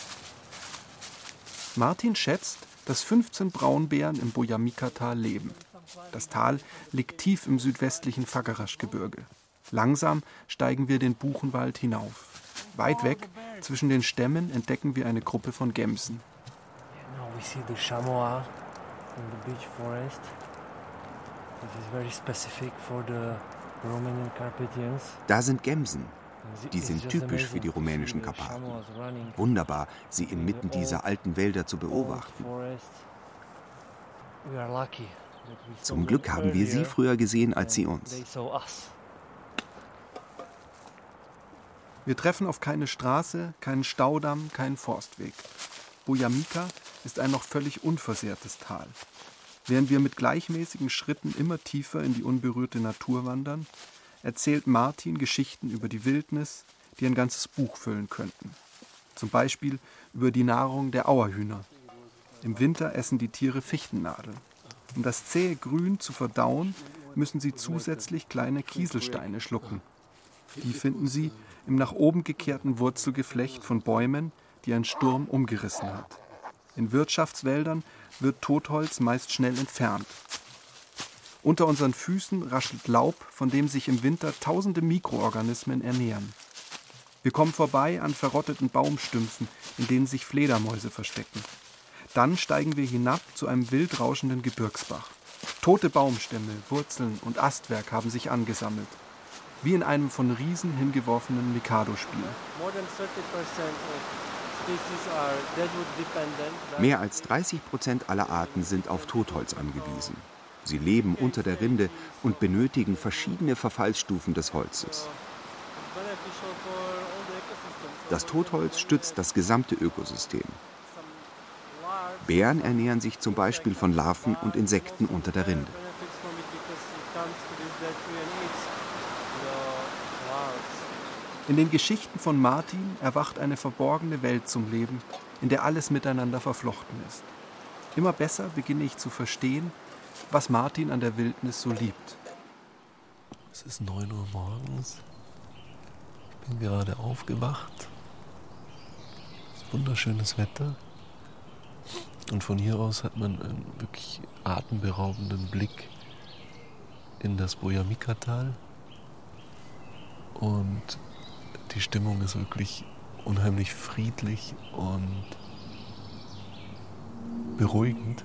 Martin schätzt, dass fünfzehn Braunbären im Bojamica-Tal leben. Das Tal liegt tief im südwestlichen Fagarasch-Gebirge. Langsam steigen wir den Buchenwald hinauf. Weit weg, zwischen den Stämmen, entdecken wir eine Gruppe von Gämsen. Now we see the chamois in the beech forest. This is very specific for the Romanian Carpathians. Da sind Gämsen. Die sind typisch für die rumänischen Karpaten. Wunderbar, sie inmitten dieser alten Wälder zu beobachten. Zum Glück haben wir sie früher gesehen als sie uns. Wir treffen auf keine Straße, keinen Staudamm, keinen Forstweg. Bojamica ist ein noch völlig unversehrtes Tal. Während wir mit gleichmäßigen Schritten immer tiefer in die unberührte Natur wandern, erzählt Martin Geschichten über die Wildnis, die ein ganzes Buch füllen könnten. Zum Beispiel über die Nahrung der Auerhühner. Im Winter essen die Tiere Fichtennadeln. Um das zähe Grün zu verdauen, müssen sie zusätzlich kleine Kieselsteine schlucken. Die finden sie im nach oben gekehrten Wurzelgeflecht von Bäumen, die ein Sturm umgerissen hat. In Wirtschaftswäldern wird Totholz meist schnell entfernt. Unter unseren Füßen raschelt Laub, von dem sich im Winter tausende Mikroorganismen ernähren. Wir kommen vorbei an verrotteten Baumstümpfen, in denen sich Fledermäuse verstecken. Dann steigen wir hinab zu einem wild rauschenden Gebirgsbach. Tote Baumstämme, Wurzeln und Astwerk haben sich angesammelt. Wie in einem von Riesen hingeworfenen Mikado-Spiel. Mehr als dreißig Prozent aller Arten sind auf Totholz angewiesen. Sie leben unter der Rinde und benötigen verschiedene Verfallsstufen des Holzes. Das Totholz stützt das gesamte Ökosystem. Bären ernähren sich zum Beispiel von Larven und Insekten unter der Rinde. In den Geschichten von Martin erwacht eine verborgene Welt zum Leben, in der alles miteinander verflochten ist. Immer besser beginne ich zu verstehen, was Martin an der Wildnis so liebt. Es ist neun Uhr morgens. Ich bin gerade aufgewacht. Es ist wunderschönes Wetter. Und von hier aus hat man einen wirklich atemberaubenden Blick in das Bojamica-Tal. Und die Stimmung ist wirklich unheimlich friedlich und beruhigend.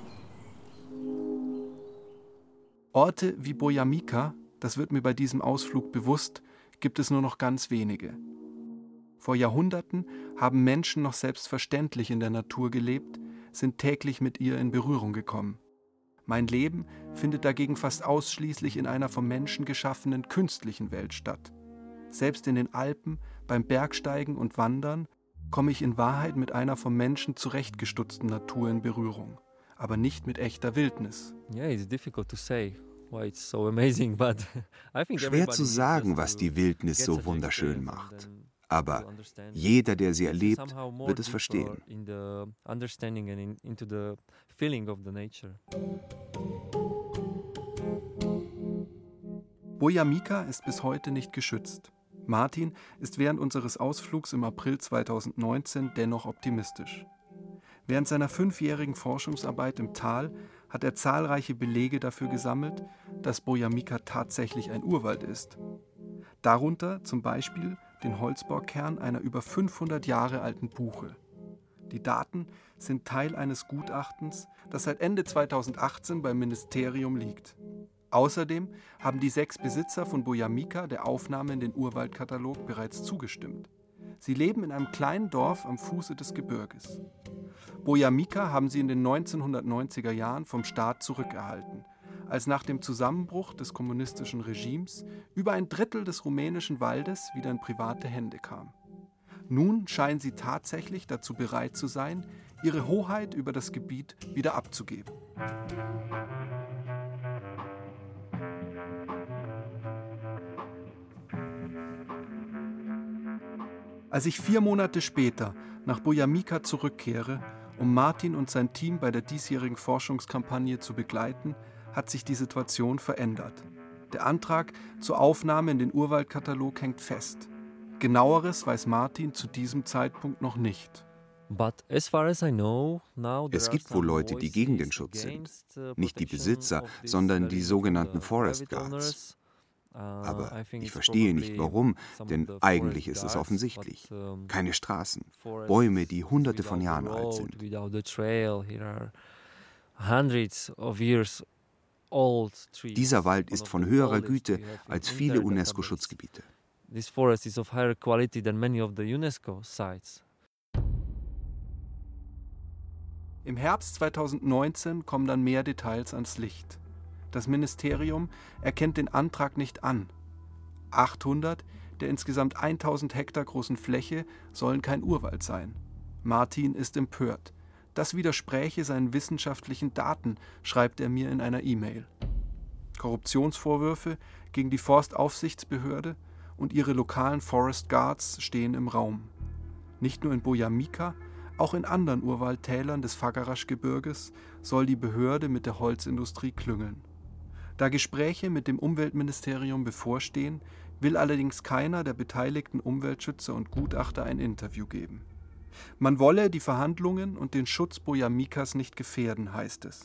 Orte wie Bojamica, das wird mir bei diesem Ausflug bewusst, gibt es nur noch ganz wenige. Vor Jahrhunderten haben Menschen noch selbstverständlich in der Natur gelebt, sind täglich mit ihr in Berührung gekommen. Mein Leben findet dagegen fast ausschließlich in einer vom Menschen geschaffenen künstlichen Welt statt. Selbst in den Alpen, beim Bergsteigen und Wandern, komme ich in Wahrheit mit einer vom Menschen zurechtgestutzten Natur in Berührung, aber nicht mit echter Wildnis. Schwer zu sagen, was die Wildnis so wunderschön macht. Aber jeder, der sie erlebt, wird es verstehen. Bojamica ist bis heute nicht geschützt. Martin ist während unseres Ausflugs im April zweitausendneunzehn dennoch optimistisch. Während seiner fünfjährigen Forschungsarbeit im Tal hat er zahlreiche Belege dafür gesammelt, dass Bojamica tatsächlich ein Urwald ist. Darunter zum Beispiel den Holzbaukern einer über fünfhundert Jahre alten Buche. Die Daten sind Teil eines Gutachtens, das seit Ende zweitausendachtzehn beim Ministerium liegt. Außerdem haben die sechs Besitzer von Bojamica der Aufnahme in den Urwaldkatalog bereits zugestimmt. Sie leben in einem kleinen Dorf am Fuße des Gebirges. Bojamica haben sie in den neunzehnhundertneunziger Jahren vom Staat zurückerhalten, als nach dem Zusammenbruch des kommunistischen Regimes über ein Drittel des rumänischen Waldes wieder in private Hände kam. Nun scheinen sie tatsächlich dazu bereit zu sein, ihre Hoheit über das Gebiet wieder abzugeben. Als ich vier Monate später nach Bojamica zurückkehre, um Martin und sein Team bei der diesjährigen Forschungskampagne zu begleiten, hat sich die Situation verändert. Der Antrag zur Aufnahme in den Urwaldkatalog hängt fest. Genaueres weiß Martin zu diesem Zeitpunkt noch nicht. Es gibt wohl Leute, die gegen den Schutz sind. Nicht die Besitzer, sondern die sogenannten Forest Guards. Aber ich verstehe nicht, warum, denn eigentlich ist es offensichtlich. Keine Straßen, Bäume, die hunderte von Jahren alt sind. Dieser Wald ist von höherer Güte als viele UNESCO-Schutzgebiete. This forest is of higher quality than many of the UNESCO sites. Im Herbst zweitausendneunzehn kommen dann mehr Details ans Licht. Das Ministerium erkennt den Antrag nicht an. achthundert der insgesamt tausend Hektar großen Fläche sollen kein Urwald sein. Martin ist empört. Das widerspräche seinen wissenschaftlichen Daten, schreibt er mir in einer E-Mail. Korruptionsvorwürfe gegen die Forstaufsichtsbehörde und ihre lokalen Forest Guards stehen im Raum. Nicht nur in Bojamika, auch in anderen Urwaldtälern des Fagarasch-Gebirges soll die Behörde mit der Holzindustrie klüngeln. Da Gespräche mit dem Umweltministerium bevorstehen, will allerdings keiner der beteiligten Umweltschützer und Gutachter ein Interview geben. Man wolle die Verhandlungen und den Schutz Bojamikas nicht gefährden, heißt es.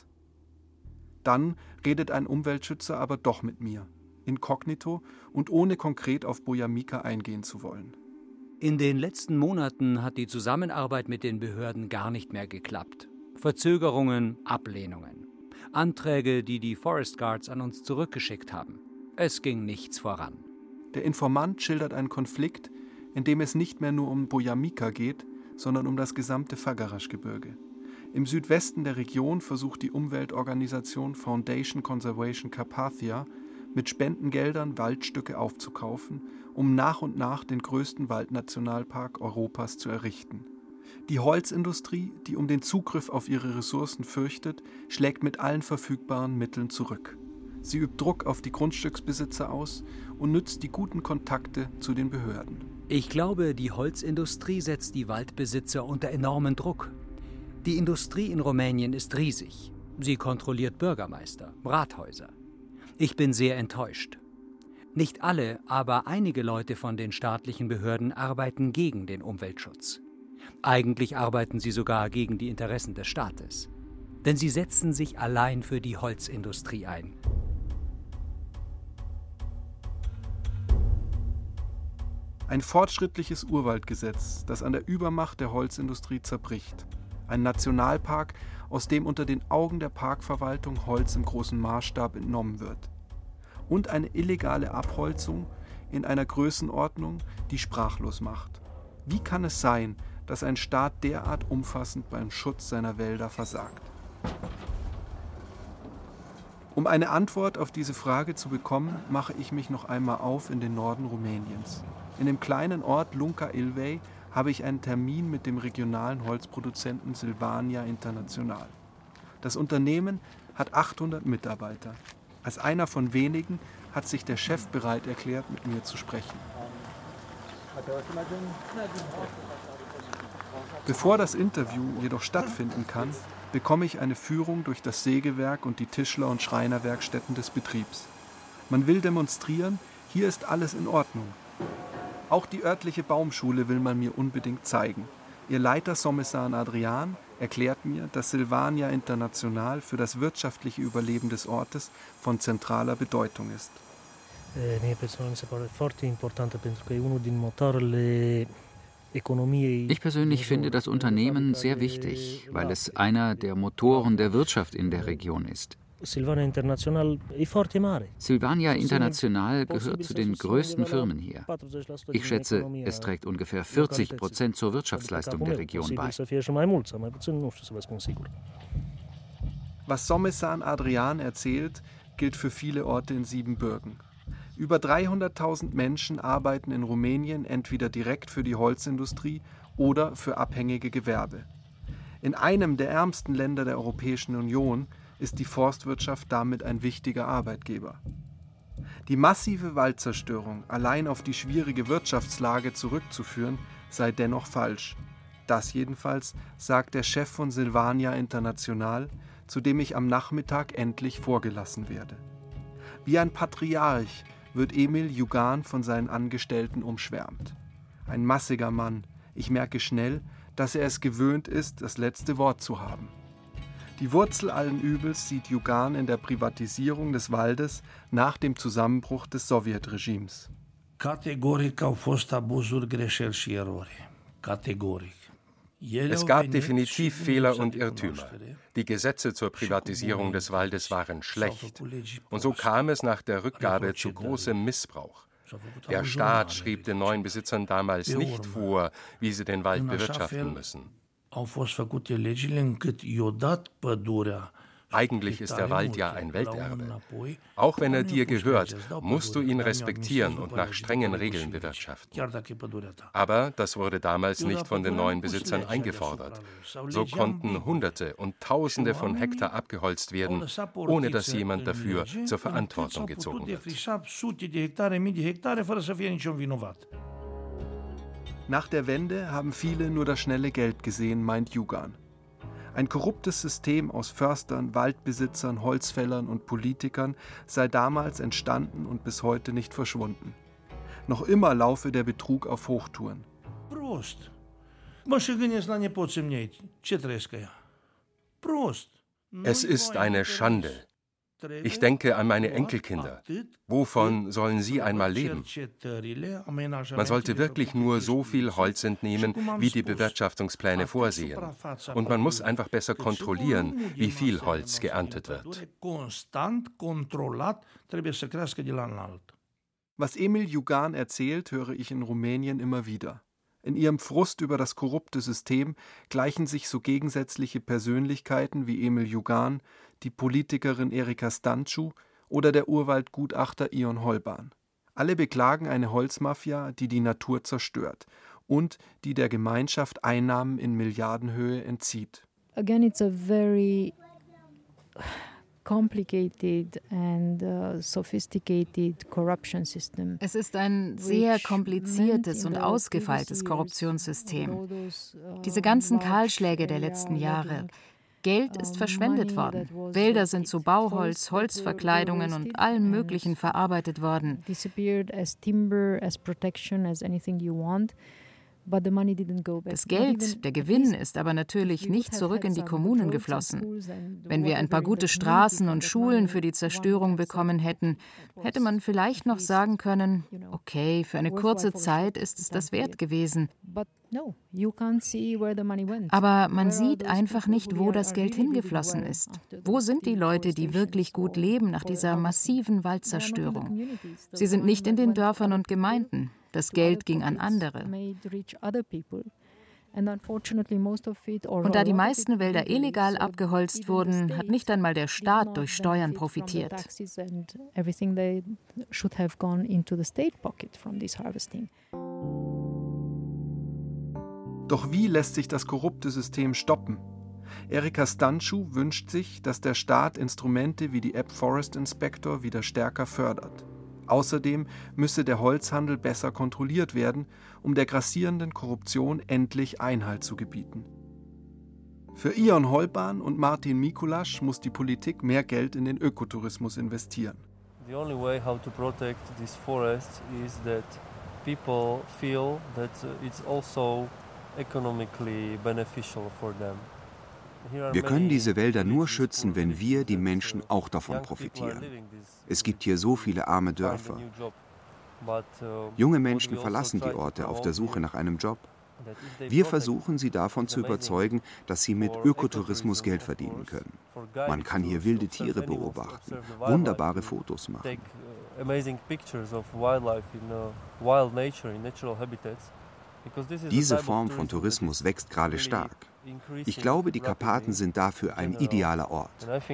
Dann redet ein Umweltschützer aber doch mit mir, inkognito und ohne konkret auf Bojamika eingehen zu wollen. In den letzten Monaten hat die Zusammenarbeit mit den Behörden gar nicht mehr geklappt. Verzögerungen, Ablehnungen. Anträge, die die Forest Guards an uns zurückgeschickt haben. Es ging nichts voran. Der Informant schildert einen Konflikt, in dem es nicht mehr nur um Bojamika geht, sondern um das gesamte Fagarasch-Gebirge. Im Südwesten der Region versucht die Umweltorganisation Foundation Conservation Carpathia mit Spendengeldern Waldstücke aufzukaufen, um nach und nach den größten Waldnationalpark Europas zu errichten. Die Holzindustrie, die um den Zugriff auf ihre Ressourcen fürchtet, schlägt mit allen verfügbaren Mitteln zurück. Sie übt Druck auf die Grundstücksbesitzer aus und nützt die guten Kontakte zu den Behörden. Ich glaube, die Holzindustrie setzt die Waldbesitzer unter enormen Druck. Die Industrie in Rumänien ist riesig. Sie kontrolliert Bürgermeister, Rathäuser. Ich bin sehr enttäuscht. Nicht alle, aber einige Leute von den staatlichen Behörden arbeiten gegen den Umweltschutz. Eigentlich arbeiten sie sogar gegen die Interessen des Staates. Denn sie setzen sich allein für die Holzindustrie ein. Ein fortschrittliches Urwaldgesetz, das an der Übermacht der Holzindustrie zerbricht. Ein Nationalpark, aus dem unter den Augen der Parkverwaltung Holz im großen Maßstab entnommen wird. Und eine illegale Abholzung in einer Größenordnung, die sprachlos macht. Wie kann es sein, dass ein Staat derart umfassend beim Schutz seiner Wälder versagt? Um eine Antwort auf diese Frage zu bekommen, mache ich mich noch einmal auf in den Norden Rumäniens. In dem kleinen Ort Lunca Ilvei habe ich einen Termin mit dem regionalen Holzproduzenten Silvania International. Das Unternehmen hat achthundert Mitarbeiter. Als einer von wenigen hat sich der Chef bereit erklärt, mit mir zu sprechen. Bevor das Interview jedoch stattfinden kann, bekomme ich eine Führung durch das Sägewerk und die Tischler- und Schreinerwerkstätten des Betriebs. Man will demonstrieren, hier ist alles in Ordnung. Auch die örtliche Baumschule will man mir unbedingt zeigen. Ihr Leiter Somesan Adrian erklärt mir, dass Silvania International für das wirtschaftliche Überleben des Ortes von zentraler Bedeutung ist. Ich persönlich finde das Unternehmen sehr wichtig, weil es einer der Motoren der Wirtschaft in der Region ist. Silvania International gehört zu den größten Firmen hier. Ich schätze, es trägt ungefähr vierzig Prozent zur Wirtschaftsleistung der Region bei. Was Somesan Adrian erzählt, gilt für viele Orte in Siebenbürgen. Über dreihunderttausend Menschen arbeiten in Rumänien entweder direkt für die Holzindustrie oder für abhängige Gewerbe. In einem der ärmsten Länder der Europäischen Union ist die Forstwirtschaft damit ein wichtiger Arbeitgeber. Die massive Waldzerstörung allein auf die schwierige Wirtschaftslage zurückzuführen, sei dennoch falsch. Das jedenfalls sagt der Chef von Silvania International, zu dem ich am Nachmittag endlich vorgelassen werde. Wie ein Patriarch wird Emil Jugan von seinen Angestellten umschwärmt. Ein massiger Mann. Ich merke schnell, dass er es gewöhnt ist, das letzte Wort zu haben. Die Wurzel allen Übels sieht Jugan in der Privatisierung des Waldes nach dem Zusammenbruch des Sowjetregimes. Categoric au fost abuzuri, greșeli și erori. Categoric. Es gab definitiv Fehler und Irrtümer. Die Gesetze zur Privatisierung des Waldes waren schlecht. Und so kam es nach der Rückgabe zu großem Missbrauch. Der Staat schrieb den neuen Besitzern damals nicht vor, wie sie den Wald bewirtschaften müssen. Eigentlich ist der Wald ja ein Welterbe. Auch wenn er dir gehört, musst du ihn respektieren und nach strengen Regeln bewirtschaften. Aber das wurde damals nicht von den neuen Besitzern eingefordert. So konnten Hunderte und Tausende von Hektar abgeholzt werden, ohne dass jemand dafür zur Verantwortung gezogen wird. Nach der Wende haben viele nur das schnelle Geld gesehen, meint Jugan. Ein korruptes System aus Förstern, Waldbesitzern, Holzfällern und Politikern sei damals entstanden und bis heute nicht verschwunden. Noch immer laufe der Betrug auf Hochtouren. Prost. Mă și gândesc la nepoții mei, ce trăiesc ea? Prost. Es ist eine Schande. Ich denke an meine Enkelkinder. Wovon sollen sie einmal leben? Man sollte wirklich nur so viel Holz entnehmen, wie die Bewirtschaftungspläne vorsehen. Und man muss einfach besser kontrollieren, wie viel Holz geerntet wird. Was Emil Jugan erzählt, höre ich in Rumänien immer wieder. In ihrem Frust über das korrupte System gleichen sich so gegensätzliche Persönlichkeiten wie Emil Jugan, die Politikerin Erika Stanciu oder der Urwaldgutachter Ion Holban. Alle beklagen eine Holzmafia, die die Natur zerstört und die der Gemeinschaft Einnahmen in Milliardenhöhe entzieht. Again, it's a very complicated and uh, sophisticated corruption system. Es ist ein sehr kompliziertes und ausgefeiltes Korruptionssystem. Diese ganzen Kahlschläge der letzten Jahre. Geld ist verschwendet worden. Wälder sind zu Bauholz, Holzverkleidungen und allem Möglichen verarbeitet worden. Das Geld, der Gewinn, ist aber natürlich nicht zurück in die Kommunen geflossen. Wenn wir ein paar gute Straßen und Schulen für die Zerstörung bekommen hätten, hätte man vielleicht noch sagen können, okay, für eine kurze Zeit ist es das wert gewesen. Aber man sieht einfach nicht, wo das Geld hingeflossen ist. Wo sind die Leute, die wirklich gut leben nach dieser massiven Waldzerstörung? Sie sind nicht in den Dörfern und Gemeinden. Das Geld ging an andere. Und da die meisten Wälder illegal abgeholzt wurden, hat nicht einmal der Staat durch Steuern profitiert. Doch wie lässt sich das korrupte System stoppen? Erika Stanciu wünscht sich, dass der Staat Instrumente wie die App Forest Inspector wieder stärker fördert. Außerdem müsse der Holzhandel besser kontrolliert werden, um der grassierenden Korruption endlich Einhalt zu gebieten. Für Ion Holban und Martin Mikulasch muss die Politik mehr Geld in den Ökotourismus investieren. The only way how to protect this forest is that people feel that it's also economically beneficial for them. Wir können diese Wälder nur schützen, wenn wir, die Menschen, auch davon profitieren. Es gibt hier so viele arme Dörfer. Junge Menschen verlassen die Orte auf der Suche nach einem Job. Wir versuchen, sie davon zu überzeugen, dass sie mit Ökotourismus Geld verdienen können. Man kann hier wilde Tiere beobachten, wunderbare Fotos machen. Diese Form von Tourismus wächst gerade stark. Ich glaube, die Karpaten sind dafür ein idealer Ort.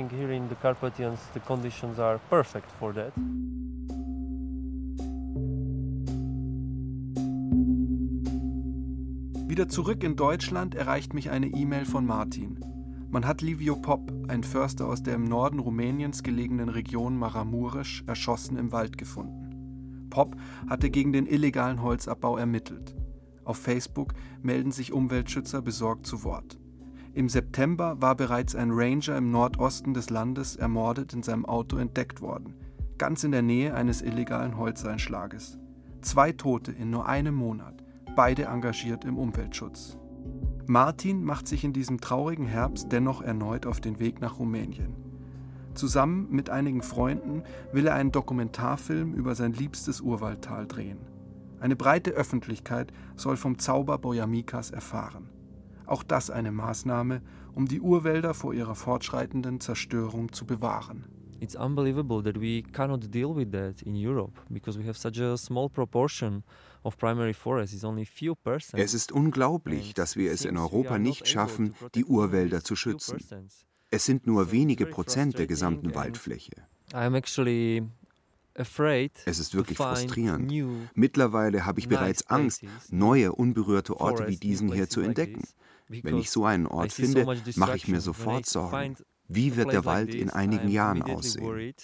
Wieder zurück in Deutschland erreicht mich eine E-Mail von Martin. Man hat Livio Pop, ein Förster aus der im Norden Rumäniens gelegenen Region Maramuresch, erschossen im Wald gefunden. Pop hatte gegen den illegalen Holzabbau ermittelt. Auf Facebook melden sich Umweltschützer besorgt zu Wort. Im September war bereits ein Ranger im Nordosten des Landes ermordet in seinem Auto entdeckt worden, ganz in der Nähe eines illegalen Holzeinschlages. Zwei Tote in nur einem Monat, beide engagiert im Umweltschutz. Martin macht sich in diesem traurigen Herbst dennoch erneut auf den Weg nach Rumänien. Zusammen mit einigen Freunden will er einen Dokumentarfilm über sein liebstes Urwaldtal drehen. Eine breite Öffentlichkeit soll vom Zauber Boiamicas erfahren. Auch das eine Maßnahme, um die Urwälder vor ihrer fortschreitenden Zerstörung zu bewahren. It's unbelievable that we cannot deal with that in Europe because we have such a small proportion of primary forests. It's only few percent. Es ist unglaublich, dass wir es in Europa nicht schaffen, die Urwälder zu schützen. Es sind nur wenige Prozent der gesamten Waldfläche. I'm actually afraid. Es ist wirklich frustrierend. Mittlerweile habe ich bereits Angst, neue unberührte Orte wie diesen hier zu entdecken. Wenn ich so einen Ort finde, mache ich mir sofort Sorgen. Wie wird der Wald in einigen Jahren aussehen?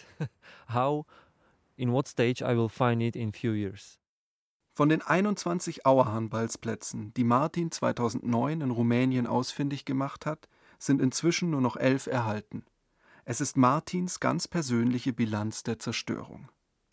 Von den einundzwanzig Auerhahn-Balzplätzen, die Martin zweitausendneun in Rumänien ausfindig gemacht hat, sind inzwischen nur noch elf erhalten. Es ist Martins ganz persönliche Bilanz der Zerstörung.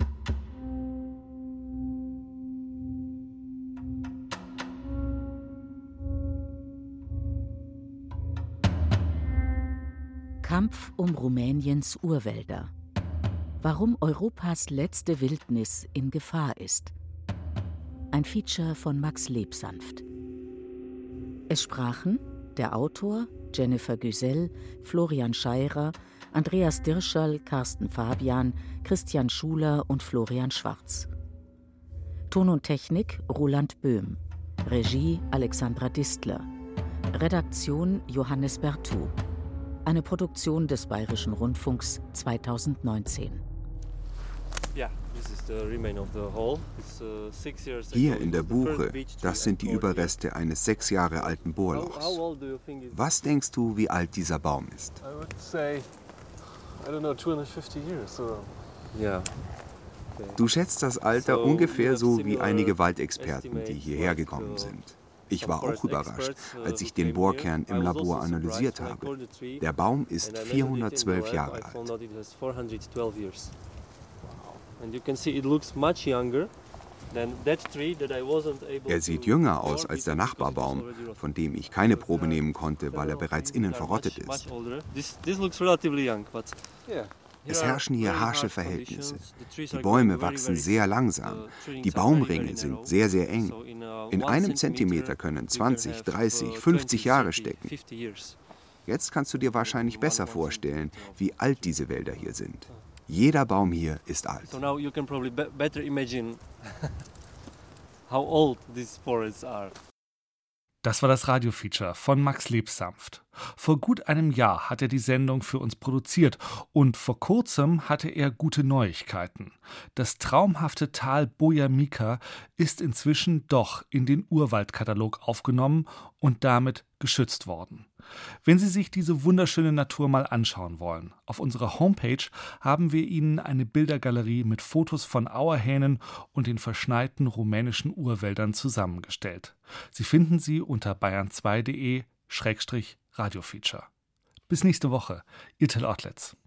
Kampf um Rumäniens Urwälder. Warum Europas letzte Wildnis in Gefahr ist. Ein Feature von Max Lebsanft. Es sprachen der Autor Jennifer Güsell, Florian Scheirer, Andreas Dirscherl, Carsten Fabian, Christian Schuler und Florian Schwarz. Ton und Technik Roland Böhm. Regie Alexandra Distler. Redaktion Johannes Bertou. Eine Produktion des Bayerischen Rundfunks zweitausendneunzehn. Hier in der Buche, das sind die Überreste eines sechs Jahre alten Bohrlochs. Was denkst du, wie alt dieser Baum ist? Du schätzt das Alter ungefähr so wie einige Waldexperten, die hierher gekommen sind. Ich war auch überrascht, als ich den Bohrkern im Labor analysiert habe. Der Baum ist vierhundertzwölf Jahre alt. Er sieht jünger aus als der Nachbarbaum, von dem ich keine Probe nehmen konnte, weil er bereits innen verrottet ist. Es herrschen hier harsche Verhältnisse. Die Bäume wachsen sehr langsam. Die Baumringe sind sehr, sehr eng. In einem Zentimeter können zwanzig, dreißig, fünfzig Jahre stecken. Jetzt kannst du dir wahrscheinlich besser vorstellen, wie alt diese Wälder hier sind. Jeder Baum hier ist alt. So now you can probably better imagine how old these forests are. Das war das Radiofeature von Max Lebsanft. Vor gut einem Jahr hat er die Sendung für uns produziert und vor kurzem hatte er gute Neuigkeiten. Das traumhafte Tal Boiamica ist inzwischen doch in den Urwaldkatalog aufgenommen und damit geschützt worden. Wenn Sie sich diese wunderschöne Natur mal anschauen wollen, auf unserer Homepage haben wir Ihnen eine Bildergalerie mit Fotos von Auerhähnen und den verschneiten rumänischen Urwäldern zusammengestellt. Sie finden sie unter bayern zwei punkt de Schrägstrich Radiofeature. Bis nächste Woche, Ihr Till Ottlitz.